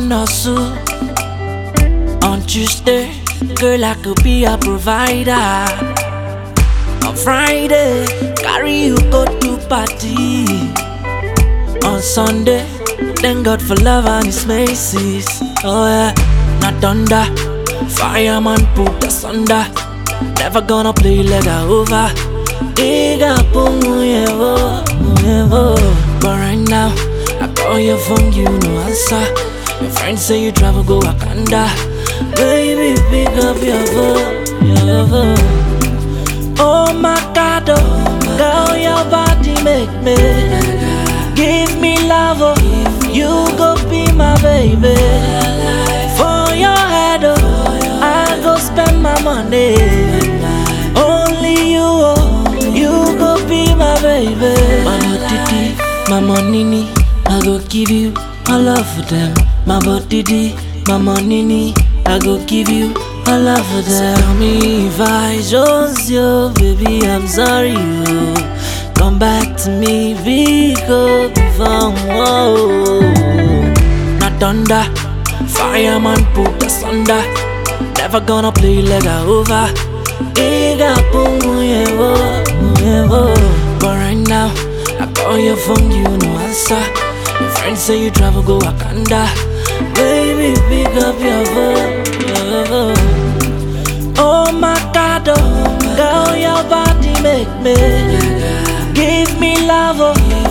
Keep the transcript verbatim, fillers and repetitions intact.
and hustle. On Tuesday, girl, I could be a provider. On Friday, carry you go to party. On Sunday, thank God for love and His mercies. Oh yeah, not thunder, fireman put us under. Never gonna play like a over. Iga pungu yevo, yevo. But right now, I call your phone, you no answer. Your friends say you travel, go Wakanda. Baby, pick up your phone, your phone. Oh my God, oh, girl, your body make me. Give me love, oh, you go be my baby. For your head, oh, I go spend my money. Only you, oh, you go be my baby. My body, my money, I go give you my love for them. My body, my money, I go give you my love for them. Tell me if I chose you, baby, I'm sorry, you. Come back to me, because before, whoa. Not thunder, fireman put us under. Never gonna play like a over. Iga pungu yevo, yevo. But right now, I call your phone, you no answer. Your friends say you travel, go Wakanda. Baby, pick up your phone, your phone. Oh my God, oh, girl, your body make me. Give me love, oh,